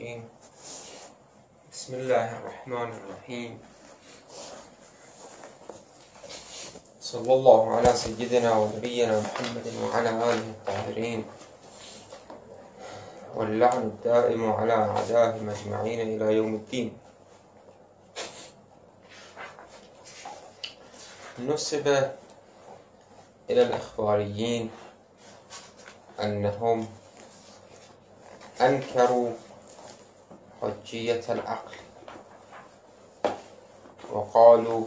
الرجيم. بسم الله الرحمن الرحيم. صلى الله على سيدنا ونبينا محمد وعلى آله الطاهرين، واللعن الدائم على أعدائهم أجمعين إلى يوم الدين. نسب إلى الأخباريين أنهم أنكروا حجية العقل وقالوا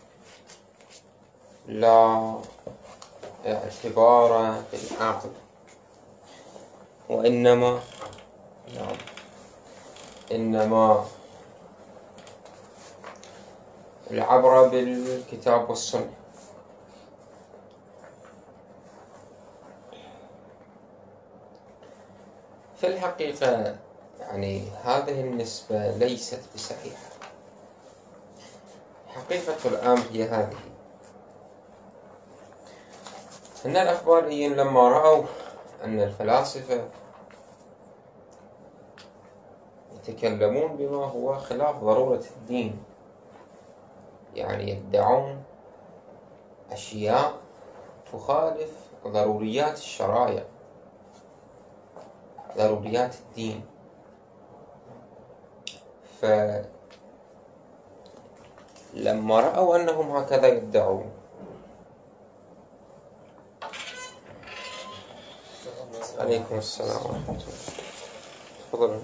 لا اعتبار بالعقل، وإنما العبرة بالكتاب والسنة. في الحقيقة هذه النسبة ليست بصحيحة. حقيقة الأمر هي هذه: أن الأخباريين لما رأوا أن الفلاسفة يتكلمون بما هو خلاف ضرورة الدين، يدعون أشياء تخالف ضروريات الشرائع، ضروريات الدين، فلما رأوا أنهم هكذا يدعون عليكم السلام ورحمة الله، تفضلوا.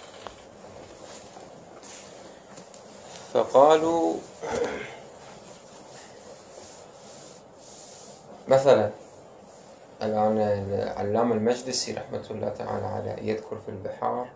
فقالوا مثلا الآن العلامة المجدسي رحمة الله تعالى عليه يذكر في البحار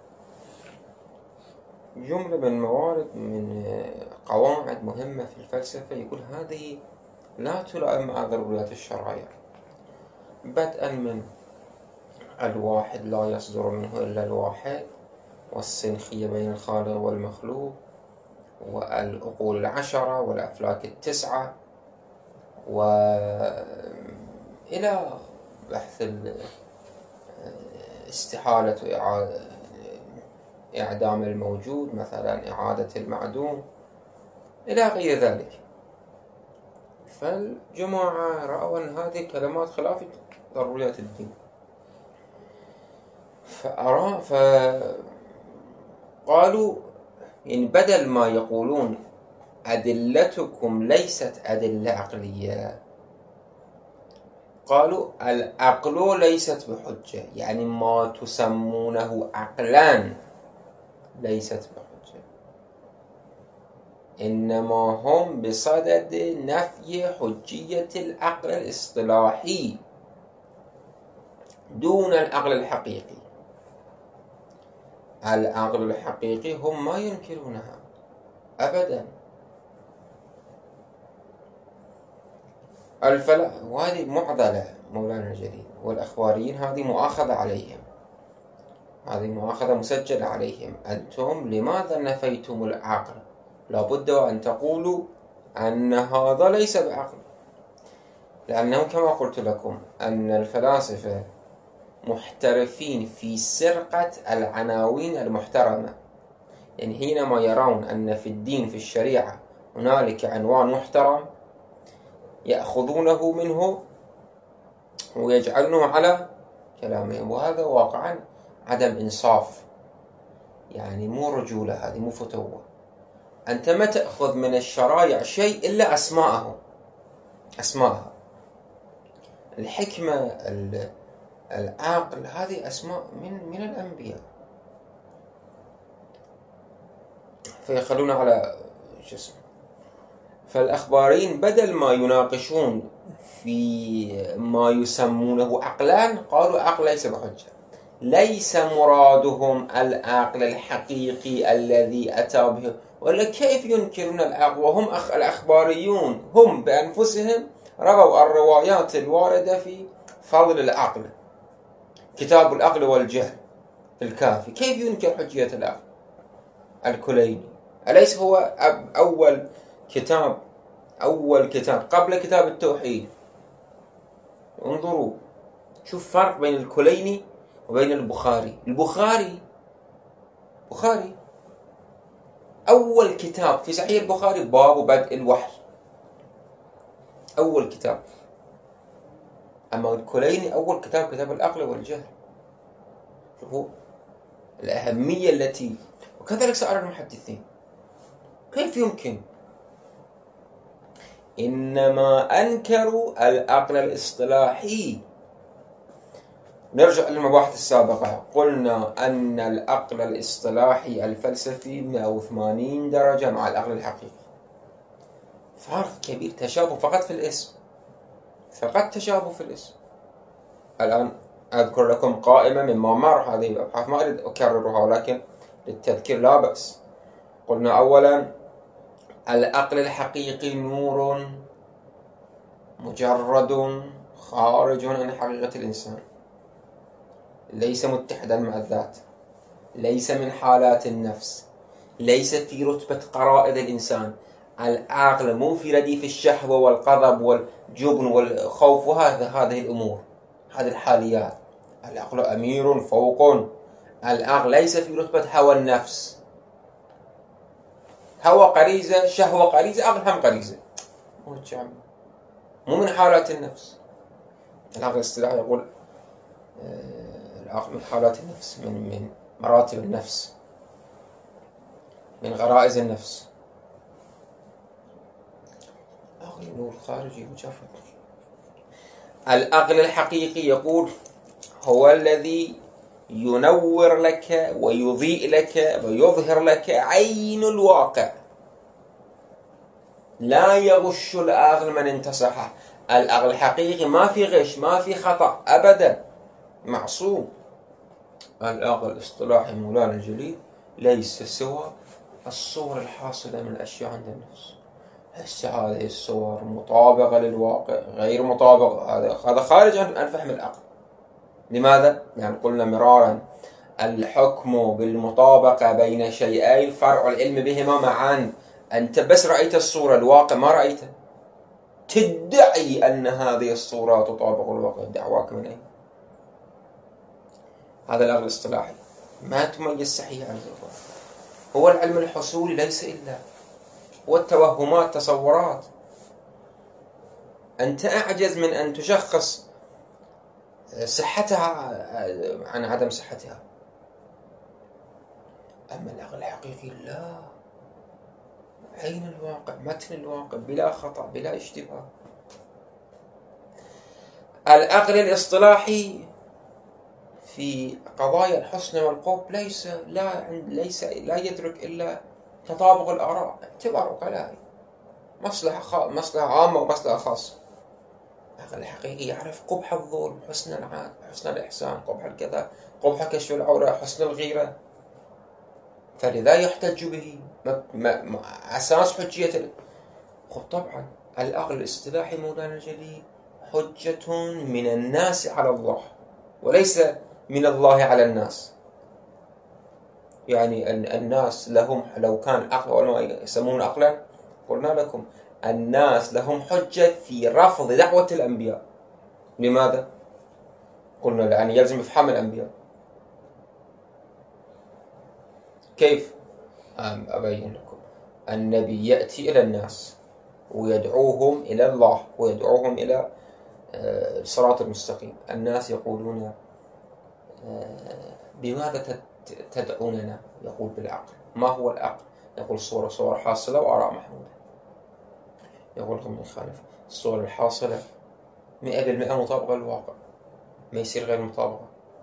جملة من قواعد مهمة في الفلسفة، يقول هذه لا تلائم مع ضروريات الشرائع، بدءا من الواحد لا يصدر منه إلا الواحد، والسنخية بين الخالق والمخلوق، والعقول العشرة والأفلاك التسعة، وإلى بحث استحالة إعدام الموجود، مثلا إعادة المعدوم، إلى غير ذلك. فالجماعة رأوا أن هذه كلمات خلاف ضروريات الدين، فقالوا بدل ما يقولون أدلتكم ليست أدلة عقلية، قالوا العقل ليست بحجة، ما تسمونه عقلا ليست بحجة، إنما هم بصدد نفي حجية العقل الاصطلاحي دون العقل الحقيقي. العقل الحقيقي هم ما ينكرونها أبدا. وهذه معضلة مولانا الجليل، والأخباريين هذه مؤاخذة عليهم، هذه مؤاخذة مسجلة عليهم. أنتم لماذا نفيتم العقل؟ لابد أن تقولوا أن هذا ليس بعقل، لأنه كما قلت لكم أن الفلاسفة محترفين في سرقة العناوين المحترمة. حينما يرون أن في الدين، في الشريعة، هنالك عنوان محترم يأخذونه منه ويجعلونه على كلامهم، وهذا واقعا عدم إنصاف، مو رجولة، هذه مو فتوة. أنت ما تأخذ من الشرائع شيء إلا أسماءها. الحكمة، العقل، هذه أسماء من الأنبياء، فيخلون على جسم. فالأخباريين بدل ما يناقشون في ما يسمونه عقلان، قالوا عقل ليس بحجة. ليس مرادهم العقل الحقيقي الذي أتى به، ولا كيف ينكرون العقل وهم الأخباريون هم بأنفسهم رووا الروايات الواردة في فضل العقل، كتاب العقل والجهل في الكافي. كيف ينكر حجية العقل؟ الكليني أليس هو أول كتاب قبل كتاب التوحيد؟ انظروا، شوف فرق بين الكليني وبين البخاري. البخاري بخاري، أول كتاب في صحيح البخاري باب بدء الوحي، أول كتاب. أما الكليني أول كتاب كتاب العقل والجهل. شوفوا الأهمية التي، وكذلك سائر المحدثين. كيف يمكن؟ إنما أنكروا العقل الاصطلاحي. نرجع للمباحث السابقة، قلنا أن العقل الاصطلاحي الفلسفي 180 درجة مع العقل الحقيقي، فرق كبير، تشابه فقط في الاسم، فقط تشابه في الاسم. الآن أذكر لكم قائمة مما مر، هذه الأبحاث ما أريد أكررها ولكن للتذكير لا بأس. قلنا أولا العقل الحقيقي نور مجرد خارج عن حقيقة الإنسان، ليس متحدا مع الذات، ليس من حالات النفس، ليس في رتبة قرائد الإنسان. العقل مو في رديف الشهوة والغضب والجبن والخوف هذه الأمور، هذه الحاليات. العقل أمير فوق. العقل ليس في رتبة هوى النفس، هوى غريزة، شهوة غريزة، عقل هم غريزة، مو من حالات النفس. العقل الاصطلاحي يقول العقل من حالات النفس، من مراتب النفس، من غرائز النفس. عقل نور خارجي مجرد. العقل الحقيقي يقول هو الذي ينور لك ويضيء لك ويظهر لك عين الواقع، لا يغش العقل من انتصحه. العقل الحقيقي ما في غش، ما في خطأ أبدا، معصوم. العقل الاصطلاحي مولانا الجليل ليس سوى الصور الحاصلة من الأشياء عند النفس. هسه هذه الصور مطابقة للواقع، غير مطابقة، هذا خارج عن فهم العقل. لماذا؟ يعني قلنا مرارا الحكم بالمطابقة بين شيئين فرع العلم بهما معا. أنت بس رأيت الصورة، الواقع ما رأيته، تدعي أن هذه الصورة تطابق الواقع. دعواك من أين؟ هذا العقل الاصطلاحي ما تميز صحيح عن الواقع. هو العلم الحصولي ليس إلا والتوهمات، تصورات. أنت أعجز من أن تشخص صحتها عن عدم صحتها. أما العقل الحقيقي لا، عين الواقع، متن الواقع، بلا خطأ، بلا اشتباه. العقل الاصطلاحي في قضايا الحسن والقبح لا يدرك إلا تطابق الآراء، اعتبار وقلائل، مصلحة عامة ومصلحة خاصة. العقل الحقيقي يعرف قبح الظلم، حسن العدل، حسن الإحسان، قبح الكذا، قبح كشف العورة، حسن الغيرة، فلذا يحتج به أساس حجية. طبعا العقل الاصطلاحي مولانا الجليل حجة من الناس على الله، وليس من الله على الناس. يعني الناس لهم، لو كان عقل وما يسمون عقلا، قلنا لكم الناس لهم حجة في رفض دعوة الأنبياء. لماذا؟ قلنا لأن يلزم إفحام الأنبياء. كيف؟ أبين لكم. النبي يأتي إلى الناس ويدعوهم إلى الله ويدعوهم إلى الصراط المستقيم. الناس يقولون بماذا تدعوننا؟ يقول بالعقل. ما هو العقل؟ يقول صور حاصلة وآراء محمودة. يقول لكم من خالف الصور الحاصلة 100% مطابقة للواقع، ما يصير غير مطابقة.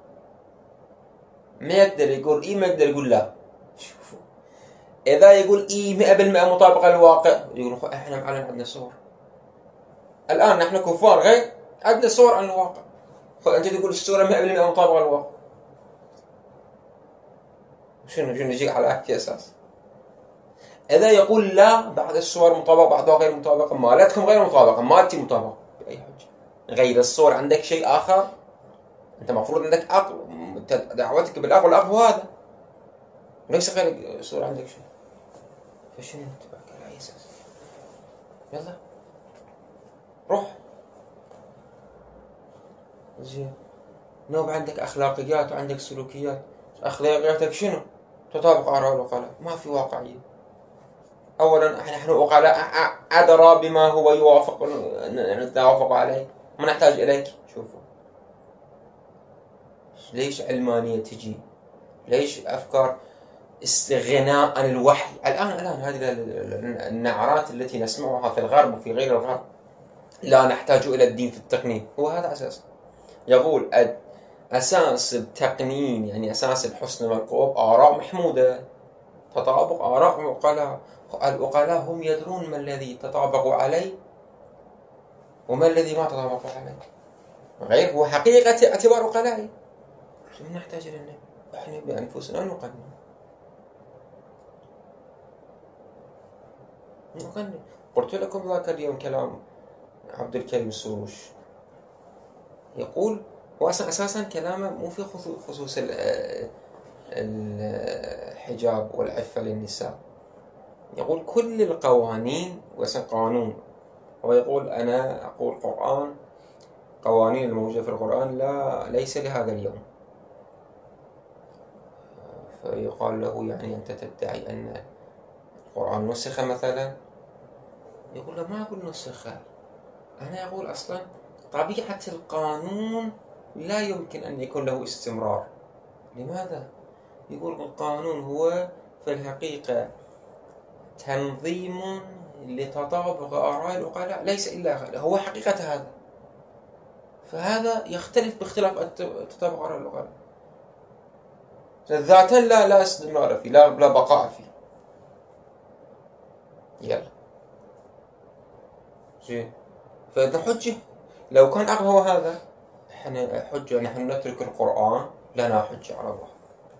ما يقدر يقول إيه، ما يقدر يقول لا. شوفوا، إذا يقول إيه 100% مطابقة للواقع، يقولون إحنا معلن عندنا صور. الآن نحن كفار غير عندنا صور عن الواقع، فأنت تقول الصورة 100% مطابقة للواقع. شنو نجيك على أي أساس؟ إذا يقول لا، بعض الصور مطابقة بعضها غير مطابقة، مالتكم غير مطابقة، مالتي مطابقة، بأي حجة؟ غير الصور عندك شيء آخر، أنت مفروض عندك عقل، دعوتك بالعقل، والعقل هو هذا، وليس غير الصور عندك شيء. فشنو نتبعك على أي أساس؟ يلا روح زين. نوب عندك أخلاقيات وعندك سلوكيات. أخلاقياتك شنو؟ تطابق آراء العقلاء، ما في واقعية. أولا نحن عقلاء أدرى بما هو يوافق نتوافق عليه، ما نحتاج إليك. شوفوا ليش علمانية تجي، ليش أفكار استغناء عن الوحي. الآن هذه النعرات التي نسمعها في الغرب وفي غير الغرب، لا نحتاج إلى الدين في التقنين، هو هذا أساس. يقول أساس التقنين يعني أساس الحسن والقوة آراء محمودة، تطابق آراء العقلاء. العقلاء هم يدرون ما الذي تطابقوا عليه وما الذي ما تطابقوا عليه، غير هو حقيقة اعتبار عقلائي. ثم نحتاج إلى النبي، احنا بأنفسنا نقنن. قلت لكم ذاك اليوم كلام عبد الكريم السروش، يقول هو أساسا كلامه مو في خصوص الحجاب والعفة للنساء. يقول كل القوانين قانون، هو يقول أنا أقول قرآن، قوانين الموجودة في القرآن ليس لهذا اليوم. فيقال له يعني أنت تدعي أن القرآن نسخ مثلا؟ يقول له ما أقول نسخ، أنا أقول أصلا طبيعة القانون لا يمكن أن يكون له استمرار. لماذا؟ يقول القانون هو في الحقيقة تنظيم لتطابق آراء العقلاء، ليس إلا هو حقيقة هذا. فهذا يختلف باختلاف تطابق آراء العقلاء. ذاتا لا استمرار فيه، لا بقاء فيه. يلا زين. فإذا حجة لو كان عقل هو هذا، احنا حجة نحن نترك القرآن لنا حجة على الله.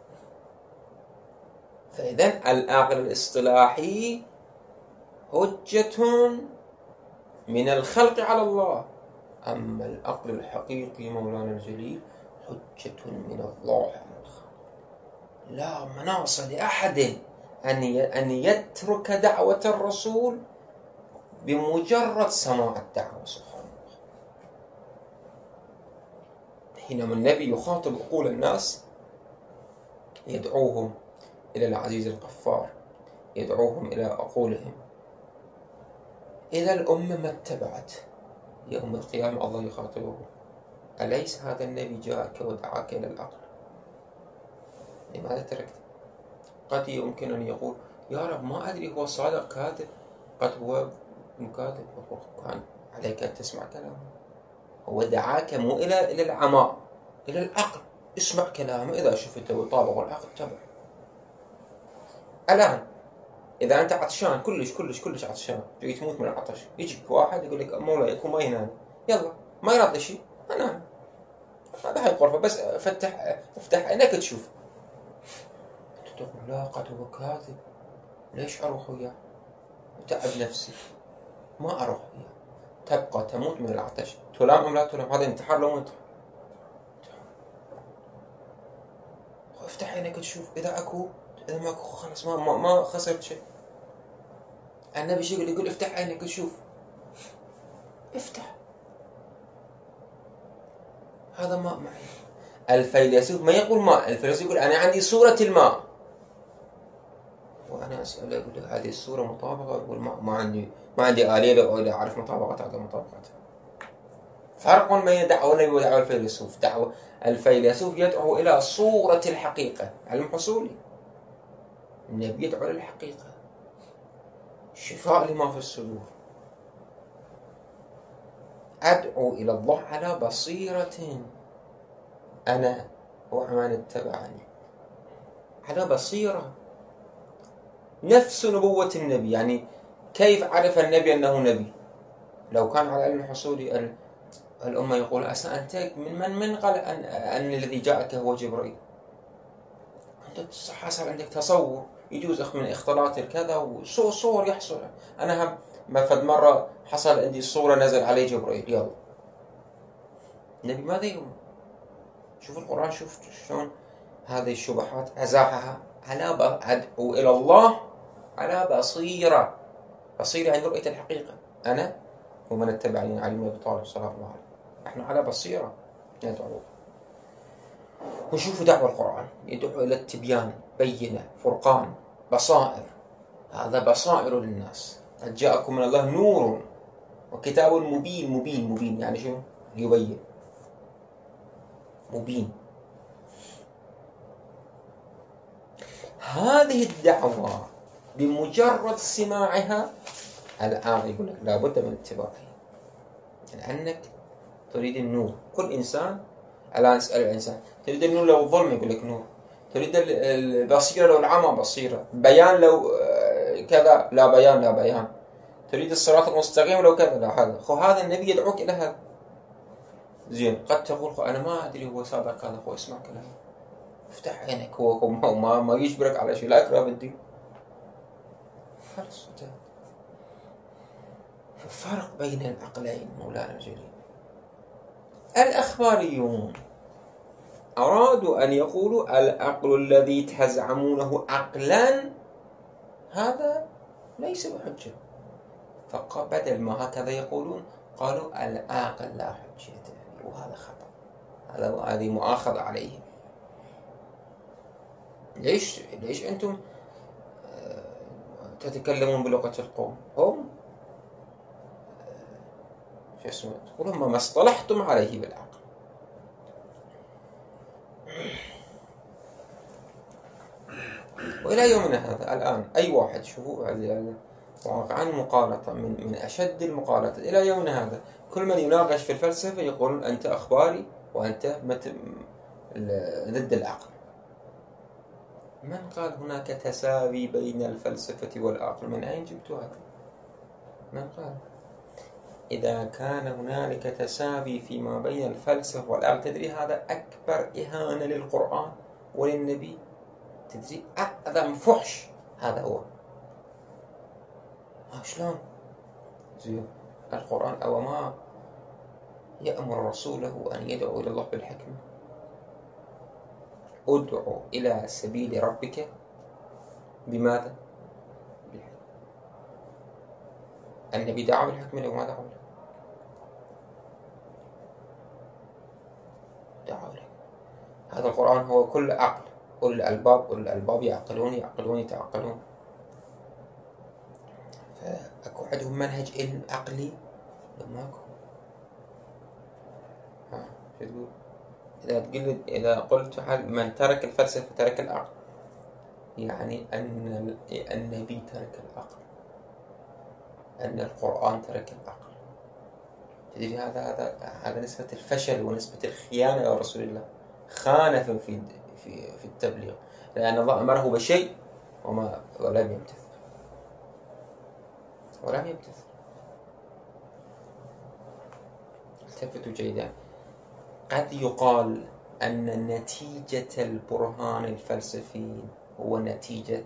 فإذا العقل الاصطلاحي حجة من الخلق على الله، أما العقل الحقيقي مولانا الجليل حجة من الله على الخلق. لا مناص لأحد أن يترك دعوة الرسول بمجرد سماع الدعوة. سبحان الله. حينما النبي يخاطب عقول الناس يدعوهم إلى العزيز الغفار، يدعوهم إلى عقولهم، إذا الأمة ما اتبعت يوم القيامة الله يخاطبه، أليس هذا النبي جاءك ودعاك إلى العقل؟ لماذا تركت؟ قد يمكن أن يقول يا رب ما أدري هو صادق كاذب، قد هو مكاذب، كان عليك أن تسمع كلامه. هو دعاك مو إلى العماء، إلى العقل. اسمع كلامه، إذا شفته وطابق العقل تبع. الآن إذا أنت عطشان كلش عطشان، تجي تموت من العطش، يجيك واحد يقول لك مولاي يكون ما ينام، يلا ما يرد شيء أنام، هذا هاي الغرفة بس افتح عينك تشوف. تقول لا قد هو كاذب، ليش أروح وياه؟ أتعب نفسي ما أروح وياه، تبقى تموت من العطش. تلام أم لا تلام؟ هذا انتحار لو انتحار. افتح عينك تشوف، إذا أكو إذا ما أكو خلاص ما خسرت شيء. النبي شو يقول افتح عينك تشوف، افتح. هذا ماء معي. الفيلسوف ما يقول ماء، الفيلسوف يقول أنا عندي صورة الماء، وأنا أسأله أقول له هذه الصورة مطابقة؟ يقول ما عندي آلية لو أعرف مطابقة هذا مطابقة. فرق بين الدعوة النبي ودعوة الفيلسوف. دعوة الفيلسوف يدعو إلى صورة الحقيقة، علم حصولي. النبي يدعو إلى الحقيقة، شفاء لما في الصدور. أدعو إلى الله على بصيرة أنا ومن اتبعني، على بصيرة. نفس نبوة النبي. يعني كيف عرف النبي أنه نبي؟ لو كان على علم حصولي الأمة يقول أنت من قال أن الذي جاءك هو جبريل؟ أنت حصل عندك تصور، يجوز من اختلاط كذا وصور يحصل. أنا هم ما فد مرة حصل عندي صورة نزل عليه جبريل، يلا النبي ماذا يقول؟ شوف القرآن، شوف شلون هذه الشبهات أزاحها. أدعو إلى الله على بصيرة. بصيرة يعني رؤية الحقيقة. أنا ومن اتبعني علي بن أبي طالب صلى الله عليه وسلم، نحن على بصيرة ندعو. وشوفوا دعوة القرآن يدعو إلى التبيان، بينة، فرقان، بصائر. هذا بصائر للناس. قد جاءكم من الله نور وكتاب مبين. مبين مبين يعني شو؟ يبين، مبين. هذه الدعوة بمجرد سماعها الآن يقول لك لابد من اتباعها، لأنك تريد النور. كل إنسان الآن اسأل الإنسان تريد النور لو الظلم يقول لك نور، تريد البصيرة لو العمى بصيرة، بيان لو كذا لا بيان لا بيان، تريد الصراط المستقيم لو كذا لا هذا. هذا النبي يدعوك إلى هذا. زين قد تقول أنا ما أدري هو سابق هذا، هو اسمع كلامه، افتح عينك، هو ما يجبرك على شيء، لا إكراه بالدين. خلاص انتهى. فرق بين العقلين مولانا الجليل. الأخباريون أرادوا أن يقولوا العقل الذي تزعمونه عقلا هذا ليس بحجة، فبدل ما هكذا يقولون قالوا العاقل لا حجة فيه، وهذا خطأ، هذه مؤاخذة عليهم. ليش أنتم تتكلمون بلغة القوم؟ هم شو اسمه تقولون ما اصطلحتم عليه بالعقل. وإلى يومنا هذا الآن أي واحد شوفوا واقعا مقالطة من أشد المقالطة إلى يومنا هذا. كل من يناقش في الفلسفة يقولون أنت أخباري وأنت ضد العقل. من قال هناك تساوي بين الفلسفة والعقل؟ من أين جبتوا هذا؟ من قال؟ إذا كان هنالك تساوي فيما بين الفلسفة والعقل، تدري هذا أكبر إهانة للقرآن وللنبي، تدري أعظم فحش هذا هو. شلون؟ زين القرآن أو ما يأمر رسوله أن يدعو إلى الله بالحكمة؟ ادعو إلى سبيل ربك بماذا؟ بالحكمة. النبي دعا بالحكمة لو ما دعا بالحكمة؟ دعا بالحكمة. هذا القرآن هو كل عقل، كل الألباب يعقلون يتعقلون. فأكو عندهم منهج علم عقلي؟ ماكو. شو تقول؟ إذا قلت من ترك الفلسفة ترك العقل، يعني أن النبي ترك العقل، أن القرآن ترك العقل. تدري هذا نسبة الفشل ونسبة الخيانة يا رسول الله. خان في التبليغ، لأن الله أمره بشيء ولم يمتثل. التفتوا جيدا. قد يقال أن نتيجة البرهان الفلسفي هو نتيجة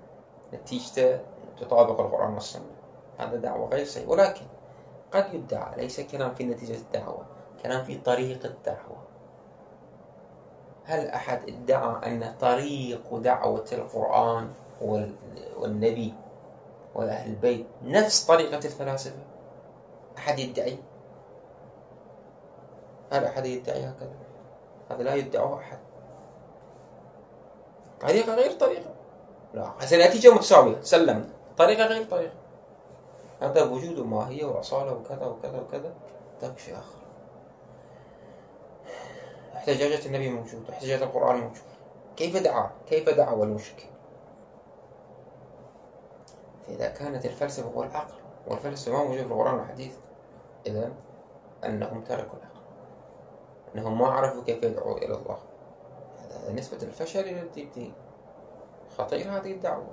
تطابق القرآن والسنة. هذا دعوة غير صحيح، ولكن قد يدعى، ليس كلام في نتيجة الدعوة، كلام في طريق الدعوة. هل أحد ادعى أن طريق دعوة القرآن والنبي وأهل البيت نفس طريقة الفلاسفة؟ أحد يدعي؟ هل أحد يدعي هكذا؟ هذا لا يدعوه أحد. طريقة غير طريقة، لا نتيجة متساوية، سلمنا. طريقة غير طريقة، هذا وجود وماهية وأصالة وكذا وكذا وكذا، هذا شيء آخر. احتجاجات النبي موجود، احتجاجات القرآن موجود. كيف دعا والمشرك؟ فإذا كانت الفلسفة هو العقل والفلسفة ما موجود في القرآن والحديث، إذن أنهم تركوا العقل، أنهم ما عرفوا كيف يدعوا إلى الله. هذا نسبة الفشل إلى الدين. خطير هذه الدعوة.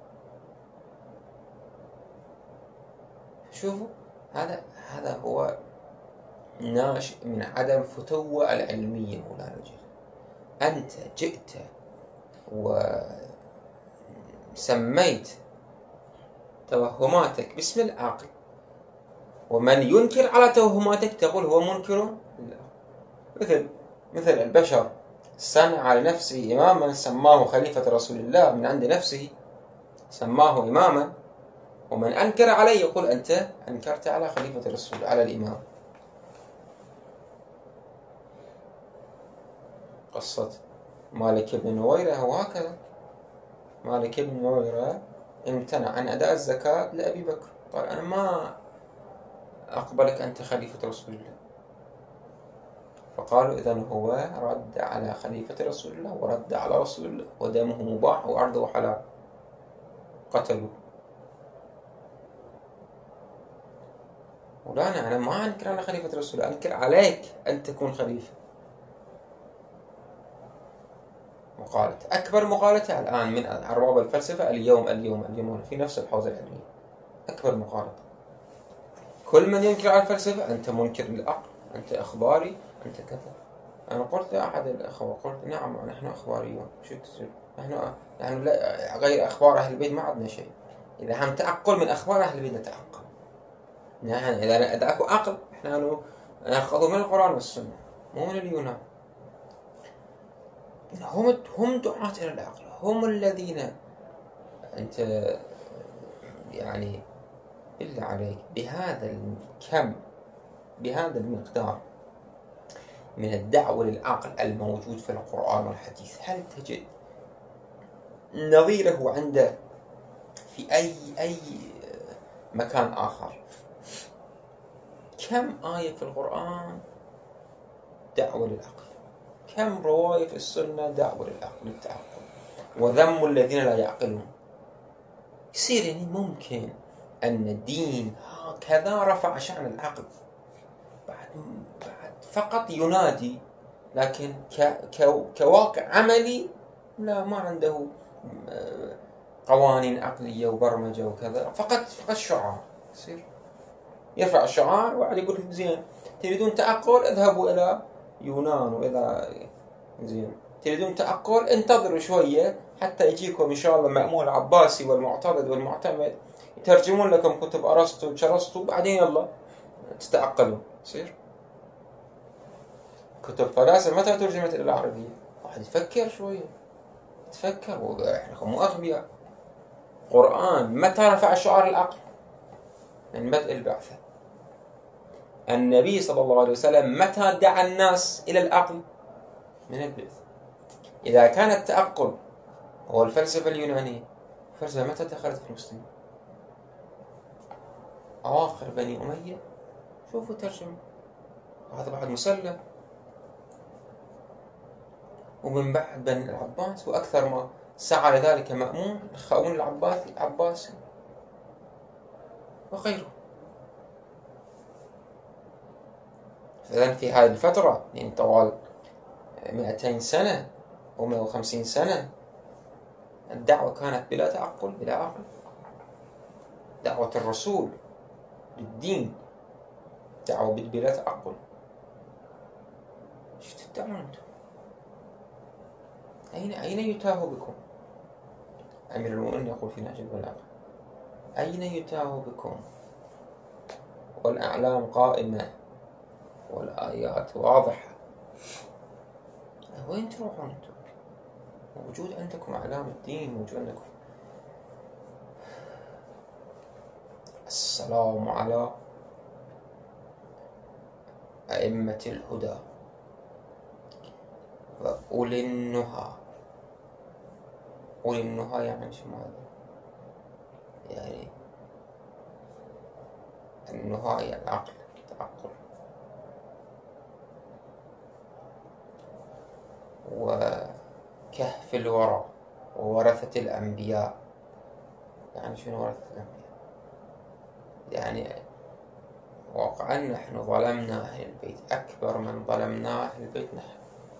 شوفوا هذا هو ناشئ من عدم فتوة العلمية مولانا الجليل. أنت جئت وسميت توهماتك باسم العقل، ومن ينكر على توهماتك تقول هو منكر لله. مثل البشر صنع لنفسه إماما سماه خليفة رسول الله من عند نفسه، سماه إماما، ومن أنكر عليه يقول أنت أنكرت على خليفة الرسول، على الإمام. قصة مالك بن نويرة وهكذا. مالك بن نويرة امتنع عن أداء الزكاة لأبي بكر، قال أنا ما أقبلك أنت خليفة رسول الله. فقالوا إذن هو رد على خليفة رسول الله ورد على رسول الله، ودمه مباح وأرضه حلال، قتلوا. مولانا أنا ما أنكر على خليفة رسول الله، أنكر عليك أن تكون خليفة. مقالة أكبر مقالة الآن من أرباب الفلسفة اليوم في نفس الحوزة العلمية، أكبر مقالة. كل من ينكر على الفلسفة أنت منكر للعقل، أنت أخباري، أنت كذا. أنا قلت لأحد الأخوة، قلت نعم نحن أخباريون، شو تصير؟ نحن لا غير أخبار أهل البيت ما عندنا شيء. إذا هم تأقل من أخبار أهل البيت نتأقل. نحن إذا أكو عقل نحن نأخذ من القرآن والسنة مو من اليونان. هم دعاة إلى العقل، هم الذين أنت يعني بالله عليك بهذا الكم بهذا المقدار من الدعوة للعقل الموجود في القرآن والحديث، هل تجد نظيره عنده في أي مكان آخر؟ كم آية في القرآن دعوة للعقل، كم رواية في السنة دعوة للعقل للتعقل وذم الذين لا يعقلون. يصير يعني ممكن أن الدين هكذا رفع شأن العقل بعد فقط ينادي، لكن كواقع عملي لا، ما عنده قوانين عقلية وبرمجة وكذا، فقط شعار. يصير يرفع الشعار وبعد يقول زين تريدون تعقل اذهبوا إلى يونان وإلى زين تريدون تعقل انتظروا شوية حتى يجيكم إن شاء الله مأمون العباسي والمعتضد والمعتمد يترجمون لكم كتب أرسطو وشرسطو، بعدين يلا تتعقلوا. يصير كتب فلاسفة متى ترجمت إلى العربية؟ واحد يفكر شوية، تفكر وإحنا مو أغبياء. قرآن متى رفع شعار العقل؟ من بدء البعثة. النبي صلى الله عليه وسلم متى دعا الناس إلى العقل؟ من البعثة. إذا كان التعقل هو الفلسفة اليونانية، الفلسفة متى دخلت في المسلمين؟ أواخر بني أمية، شوفوا ترجمة، هذا بعد مسلم. ومن بعد بني العباس، وأكثر ما سعى لذلك مأمون الخاون العباسي وغيره. فإذن في هذه الفترة يعني طوال 200 سنة أو 150 سنة الدعوة كانت بلا تعقل بلا عقل. دعوة الرسول للدين دعوة بلا تعقل. ايش تدعون انتم؟ أين يتاه بكم؟ أمير المؤمنين يقول في نهج البلاغة أين يتاه بكم والأعلام قائمة والآيات واضحة، وين تروحون انتم؟ موجود عندكم أعلام الدين، موجود عندكم. السلام على أئمة الهدى وأولي النهى. أولي النهى يعني شو ماذا؟ يعني النهى يعني العقل، التعقل. وكهف الورى وورثة الأنبياء. يعني شنو ورثة الأنبياء؟ يعني واقعا نحن ظلمنا أهل البيت، أكبر من ظلمنا أهل البيت نحن.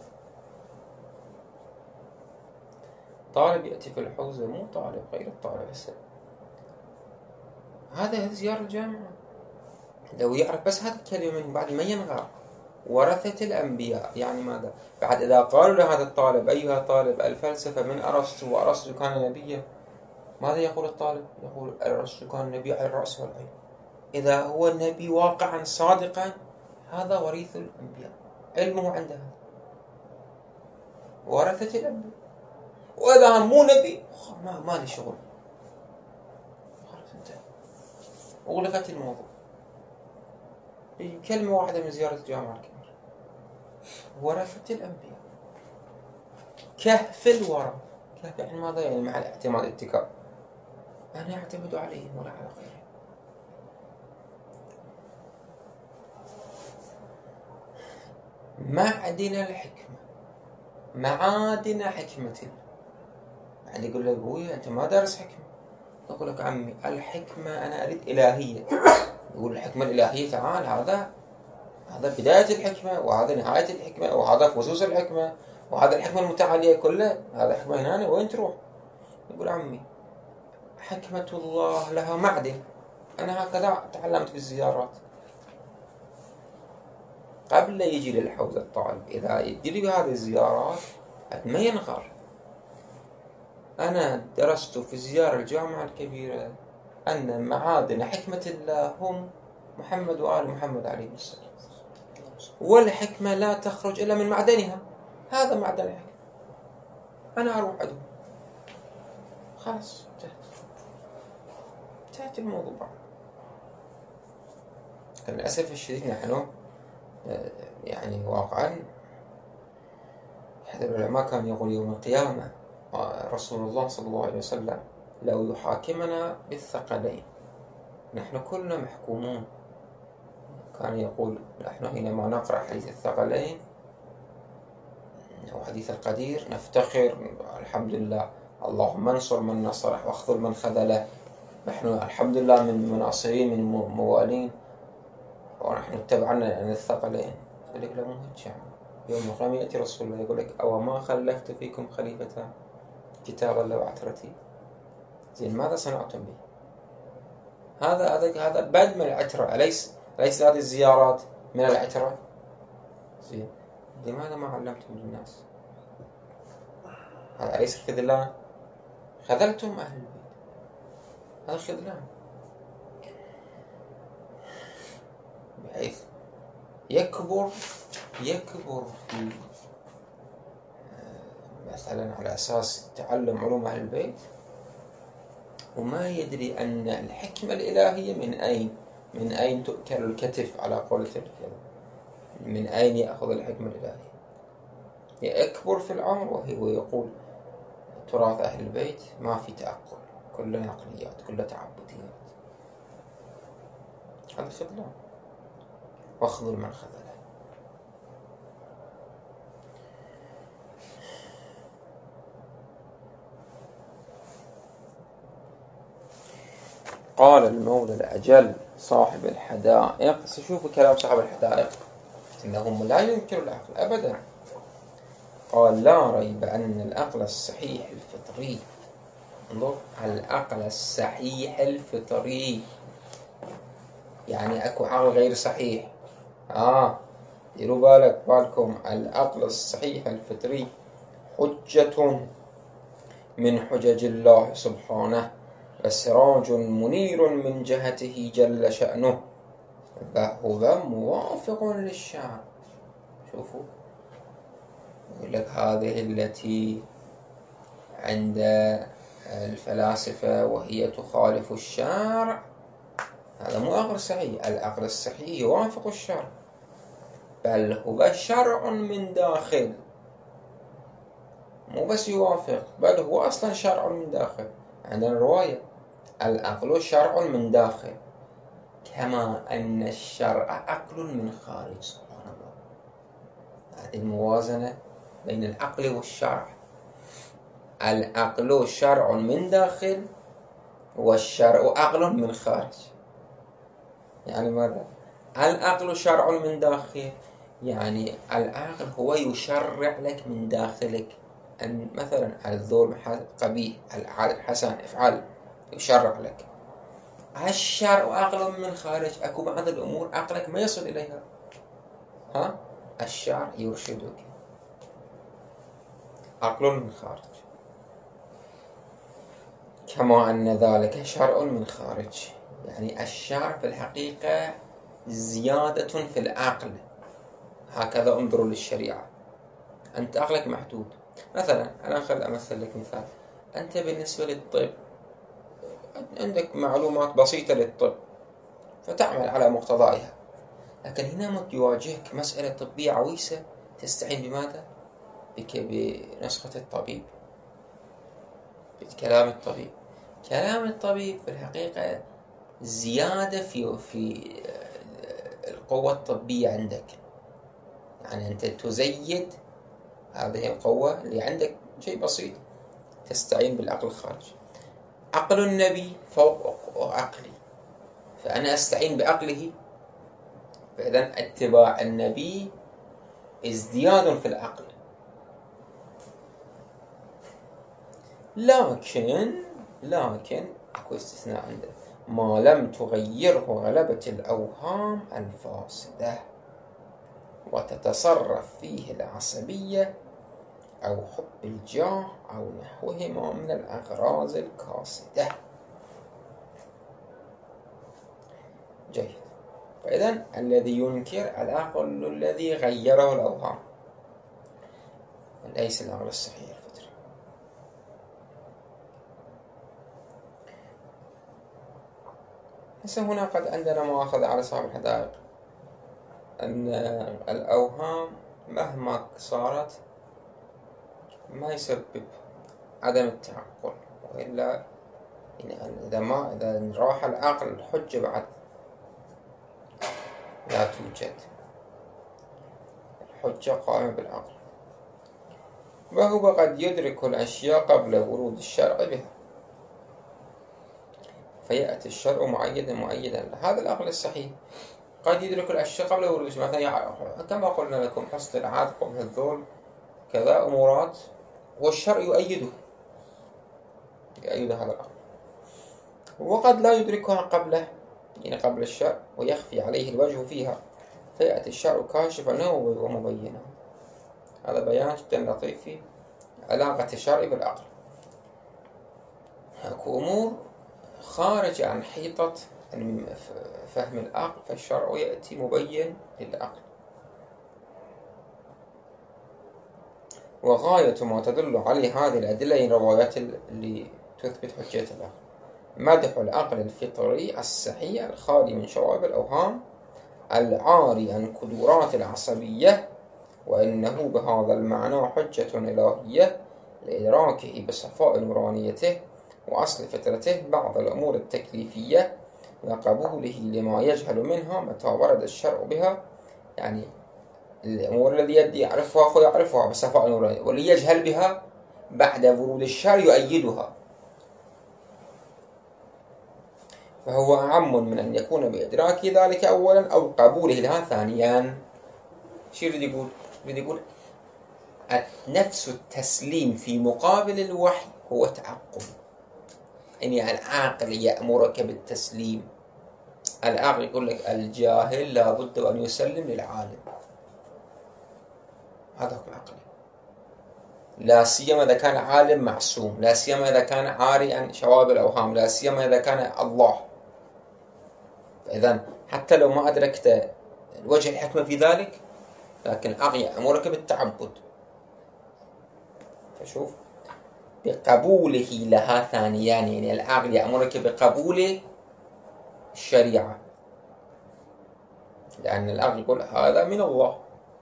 طالب يأتي في الحوزة مو طالب غير الطالب هسه، هذا زيارة الجامعة لو يعرف بس هذه الكلمة من بعد ما ينغر. ورثة الأنبياء يعني ماذا؟ بعد إذا قالوا لهذا الطالب أيها الطالب الفلسفة من أرسطو وأرسطو كان نبيا، ماذا يقول الطالب؟ يقول أرسطو كان نبي على الرأس والعين. إذا هو النبي واقعا صادقا هذا وريث الأنبياء، علمه عنده ورثة الأنبياء. وإذا مو نبي ما لي شغل، خلاص انتهى، أغلقت الموضوع. كلمة واحدة من زيارة الجامعة الكبيرة، ورثة الأنبياء. كهف الورى. كهف يعني ماذا؟ يعني مع الاعتماد اتكاء، أنا أعتمد عليهم ولا على غيرهم. معدن الحكمة، معادن حكمة. يعني يقول لك أبوي أنت ما دارس حكمة. أقول لك عمي الحكمة أنا أريد إلهية. يقول الحكمة الإلهية تعال، هذا بداية الحكمة، وهذا نهاية الحكمة، وهذا فصوص الحكمة، وهذا الحكمة المتعالية كلها، هذا حكمة هنا وين تروح؟ يقول عمي حكمة الله لها معدن. أنا هكذا تعلمت في الزيارات. قبل لا يجي للحوزة الطالب إذا يجي لي بهذه الزيارات ما ينغر. أنا درست في زيارة الجامعة الكبيرة أن معادن حكمة الله هم محمد وآل محمد عليه السلام، والحكمة لا تخرج إلا من معدنها. هذا معدن الحكمة. أنا أروح عندهم خلاص، انتهت الموضوع. للأسف الشديد نحن يعني واقعا أحد العلماء كان يقول يوم القيامة رسول الله صلى الله عليه وسلم لو يحاكمنا بالثقلين، نحن كلنا محكومون. كان يقول نحن حينما نقرأ حديث الثقلين أو حديث القدير نفتخر الحمد لله، اللهم انصر من نصره واخذل من خذله، نحن الحمد لله من مناصرين من موالين، ونحن اتبعنا عن الثقلين. يقول لك لا مو هيك. يوم القيامة يأتي رسول الله يقول لك أو ما خلفت فيكم خليفتان كتاب الله وعترتي، زين ماذا صنعتم به؟ هذا بد من العترة. أليس هذه الزيارات من العترة؟ زين لماذا ما علمتم للناس؟ هذا أليس الخذلان؟ خذلتم أهل البيت، هذا خذلان. بحيث يكبر في مثلا على أساس تعلم علوم أهل البيت وما يدري أن الحكمة الإلهية من أين تؤكل الكتف على قولة الكلام، من أين يأخذ الحكمة الإلهية. يكبر في العمر ويقول تراث أهل البيت ما في تأقل، كله نقليات، كله تعبديات. هذا خذلان، واخذل من خذله. قال المولى الأجل صاحب الحدائق، شوفوا كلام صاحب الحدائق إنهم لا ينكر العقل أبدا. قال لا ريب أن العقل الصحيح الفطري، انظر العقل الصحيح الفطري يعني أكو عقل غير صحيح. ديروا بالكم العقل الصحيح الفطري حجة من حجج الله سبحانه وسراج منير من جهته جل شأنه، فهو موافق للشرع. شوفوا يقول لك هذه التي عند الفلاسفة وهي تخالف الشرع، هذا مو عقل صحيح. العقل الصحيح يوافق الشرع، بل هو شرع من داخل، مو بس يوافق بل هو أصلا شرع من داخل. عندنا رواية العقل شرع من داخل كما أن الشرع عقل من خارج. سبحان الله، هذه الموازنة بين العقل والشرع. العقل شرع من داخل والشرع عقل من خارج. يعني ماذا؟ العقل شرع من داخل يعني العقل هو يشرع لك من داخلك أن مثلا الظلم قبيح، العادة حسن افعل، يشرع لك. الشرع عقل من خارج، أكو بعض الأمور عقلك ما يصل إليها، الشرع يرشدك، عقل من خارج. كما أن ذلك شرع من خارج، يعني الشرع في الحقيقة زيادة في العقل. هكذا انظروا للشريعة. أنت عقلك محدود. مثلا أنا أمثل لك مثال. أنت بالنسبة للطب عندك معلومات بسيطة للطب فتعمل على مقتضائها، لكن هنا يواجهك مسألة طبية عويصة، تستعين بماذا؟ بنسخة الطبيب، بكلام الطبيب. كلام الطبيب في الحقيقة زيادة في القوة الطبية عندك، يعني أنت تزيد هذه القوة اللي عندك. شيء بسيط، تستعين بالعقل الخارجي. عقل النبي فوق عقلي، فأنا أستعين بعقله، فإذا اتباع النبي ازدياد في العقل. لكن اكو استثناء عنده، ما لم تغيره غلبة الأوهام الفاسدة وتتصرف فيه العصبية أو حب الجاه أو نحوهما من الأغراض الكاسدة. جيد. فإذا الذي ينكر العقل الذي غيره الأوهام، ليس العقل الصحيح الفطري. هسه هنا قد عندنا مؤاخذة على صاحب الحدائق أن الأوهام مهما صارت ما يسبب عدم التعقل، وإلا يعني إذا راح العقل الحجة بعد لا توجد. الحجة قائمة بالعقل، وهو قد يدرك الأشياء قبل ورود الشرع بها، فيأتي الشرع مؤيدا. هذا العقل الصحيح قد يدرك الأشياء قبل ورود الشرع، مثلا كما قلنا لكم حصل العاد قبل الذول كذا أمورات، والشرع يؤيد هذا العقل. وقد لا يدركها قبله، يعني قبل الشرع، ويخفي عليه الوجه فيها، فيأتي الشرع كاشفا ومبينا. هذا بيان جدا لطيف في علاقة الشرع بالعقل. هاكو أمور خارجة عن حيطة فهم العقل، فالشرع يأتي مبين للعقل. وغاية ما تدل عليه هذه الأدلة هي الروايات اللي تثبت حجية العقل. مدح العقل الفطري الصحيح الخالي من شوائب الأوهام العاري عن قدرات العصبية، وإنه بهذا المعنى حجة إلهية لإدراكه بصفاء نورانيته وأصل فطرته بعض الأمور التكليفية، وقبوله لما يجهل منها متى ورد الشرع بها. يعني الأمور الذي يدي يعرفها فيعرفها بصفاء نورانية، واللي يجهل بها بعد ورود الشرع يؤيدها. فهو أعم من أن يكون بإدراك ذلك أولا أو قبوله لها ثانيا. شو يريد يقول نفس التسليم في مقابل الوحي هو تعقل. يعني العاقل يأمرك بالتسليم. العاقل يقول لك الجاهل لابد أن يسلم للعالم، هذا هو العقل. لا سيما إذا كان عالم معصوم، لا سيما إذا كان عاري عن شوائب الأوهام، لا سيما إذا كان الله. فإذا حتى لو ما أدركت الوجه الحكمة في ذلك، لكن العقل يأمرك بالتعبد. فشوف بقبوله لها ثانيا، يعني العقل يأمرك بقبول الشريعة، لأن العقل يقول هذا من الله.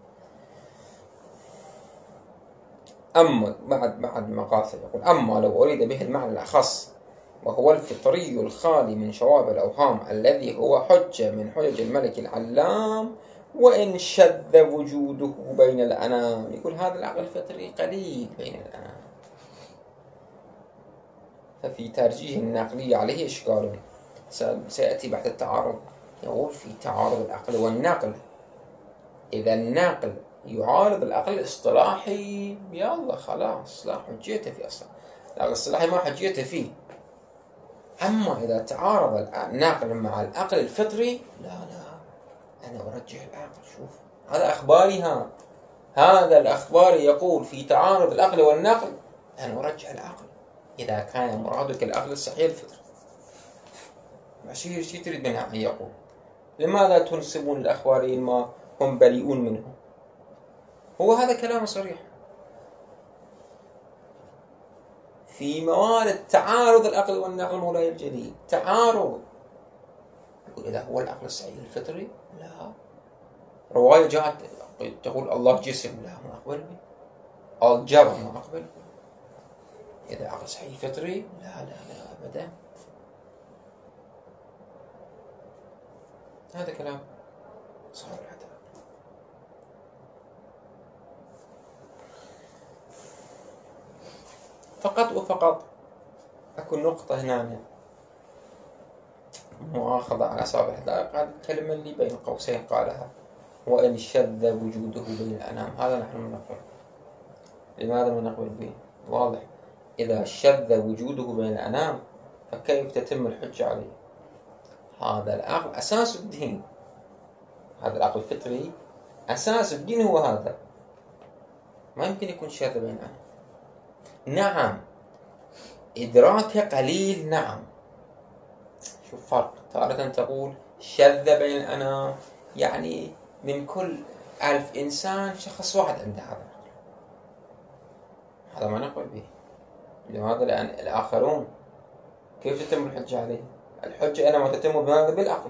أما بعد مقاصد يقول أما لو أريد به المعنى الأخص وهو الفطري الخالي من شوائب الأوهام الذي هو حجة من حجج الملك العلام، وإن شذ وجوده بين الأنام. يقول هذا العقل الفطري قليل بين الأنام، ففي ترجيح النقلي عليه إشكال سيأتي بعد التعارض. يقول في تعارض العقل والنقل، إذا النقل يعارض العقل الاصطلاحي يلا خلاص لا حجيته فيه أصلا، العقل الاصطلاحي ما حجيته فيه. أما إذا تعارض النقل مع العقل الفطري لا أنا أرجح العقل. شوف هذا أخباري، هذا الأخباري يقول في تعارض العقل والنقل أنا أرجح العقل إذا كان مرادك العقل الصحيح الفطري. شي تريد منها أن يقول؟ لماذا تنسبون الأخباريين ما هم بريئون منه؟ هو هذا كلام صريح في موارد تعارض العقل والنقل. مولاي الجليل تعارض، إذا هو العقل الصحيح الفطري لا. رواية جاءت تقول الله جسم، لا ما أقبل به. الجبر ما أقبل. إذا عقل صحيح فطري لا لا لا أبدا. هذا كلام صحيح الحدث. فقط وفقط أكو نقطة هنا مؤاخذة على أصابع الحدائق. هذه الكلمة اللي بين قوسين قالها: وإن شذ وجوده بين الأنام. هذا نحن نقول. لماذا ما نقول به؟ واضح. إذا شذ وجوده بين الأنام فكيف تتم الحجة عليه؟ هذا العقل أساس الدين، هذا العقل الفطري أساس الدين هو هذا، ما يمكن يكون شاذ بين الأنام. نعم إدراكه قليل، نعم. شوف فرق، تارة تقول شذ بين الأنام يعني من كل 1000 إنسان شخص واحد عنده هذا العقل. هذا ما نقول به. لماذا؟ لأن الآخرون كيف تتم الحجة عليه؟ الحجة إنما تتم بماذا؟ بالعقل.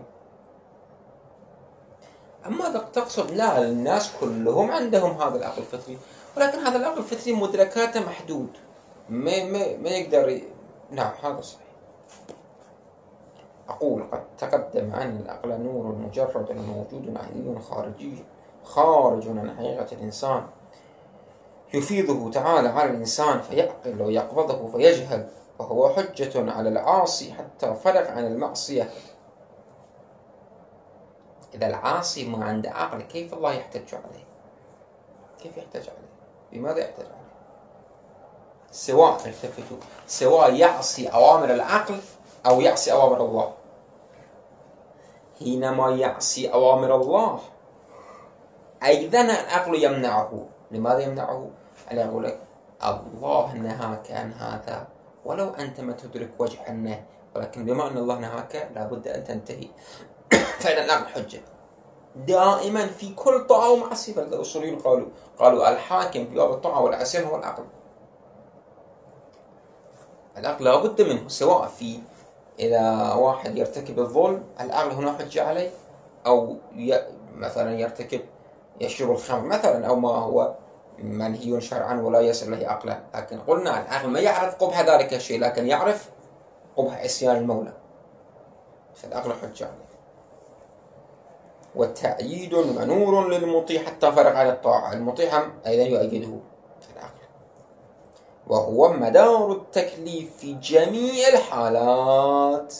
أما تقصد لا، الناس كلهم عندهم هذا العقل الفطري، ولكن هذا العقل الفطري مدركاته محدود، ما يقدر نعم هذا صحيح. أقول قد تقدم أن العقل نور مجرد موجود عقلي خارج عن حقيقة الإنسان، يفيضه تعالى على الإنسان فيعقل ويقبضه فيجهل، وهو حجة على العاصي حتى فرغ عن المعصية. إذا العاصي ما عنده عقل كيف الله يحتج عليه؟ كيف يحتج عليه؟ بماذا يحتج عليه؟ سواء يعصي أوامر العقل أو يعصي أوامر الله. حينما يعصي أوامر الله أيضا العقل يمنعه. لماذا يمنعه؟ أنا أقول لك الله نهاك عن هذا ولو أنت ما تدرك وجه النهي، ولكن بما أن الله نهاك لابد أن تنتهي. فإن العقل حجة دائما في كل طاعة ومعصية. الأصوليين قالوا الحاكم في باب الطاعة والعصيان هو العقل. العقل لابد منه، سواء في إذا واحد يرتكب الظلم العقل هنا حجة عليه، أو مثلا يشرب الخمر مثلا، أو ما هو منهي شرعا ولا يصل له عقلا. لكن قلنا العقل ما يعرف قبح ذلك الشيء، لكن يعرف قبح عصيان المولى، فالعقل حجة عليه. والتأييد منور للمطيع حتى فرغ على الطاعة. المطيع أيضا يؤيده العقل، وهو مدار التكليف في جميع الحالات.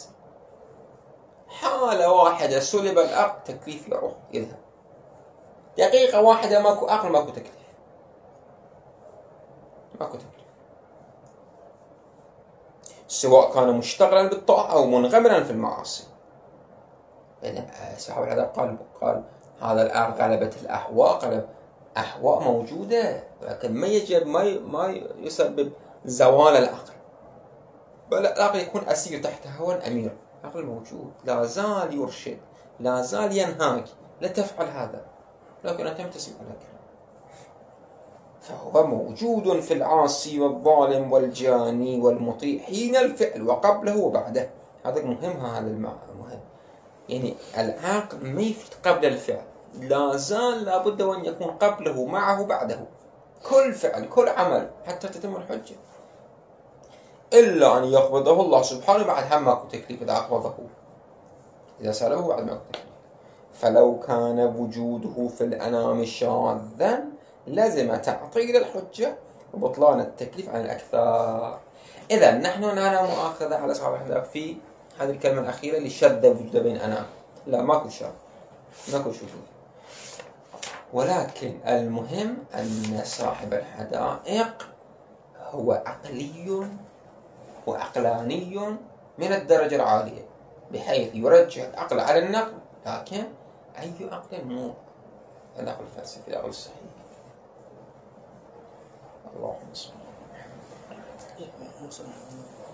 حالة واحدة سلب العقل تكليف يروح يذهب، دقيقة واحدة ماكو عقل ماكو تكليف، ماكو تكليف، سواء كان مشتغلا بالطاعة أو منغمرا في المعاصي. يعني صاحب الحديث قال هذا العقل غلبت الأهواء. أهواء موجودة، لكن ما يسبب زوال العقل، بل العقل يكون أسير تحت هوى أمير. العقل موجود، لا زال يرشد، لا زال ينهاك لا تفعل هذا، لكن أنت تسمع لك. فهو موجود في العاصي والظالم والجاني والمطيع حين الفعل وقبله وبعده. هذا مهم، هذا المعنى مهم. يعني العقل ما يفيد قبل الفعل، لا زال لابد أن يكون قبله معه بعده، كل فعل كل عمل حتى تتم الحجة، إلا أن يقبضه الله سبحانه بعد هم ماكو تكليف. إذا أقبضه، إذا سأله بعد ماكو تكليف. فلو كان وجوده في الأنام شاذا لازم تعطيل الحجة وبطلان التكليف عن الأكثر. إذا نحن مؤاخذة على صاحب الحديث في هذه الكلمة الأخيرة اللي شذ وجود بين أنام. لا، ماكو شاذ، ماكو شذوذ. ولكن المهم أن صاحب الحدائق هو عقلي وعقلاني من الدرجة العالية، بحيث يرجح العقل على النقل. لكن أي عقل؟ مو العقل الفلسفي، العقل الصحيح. اللهم صل على محمد.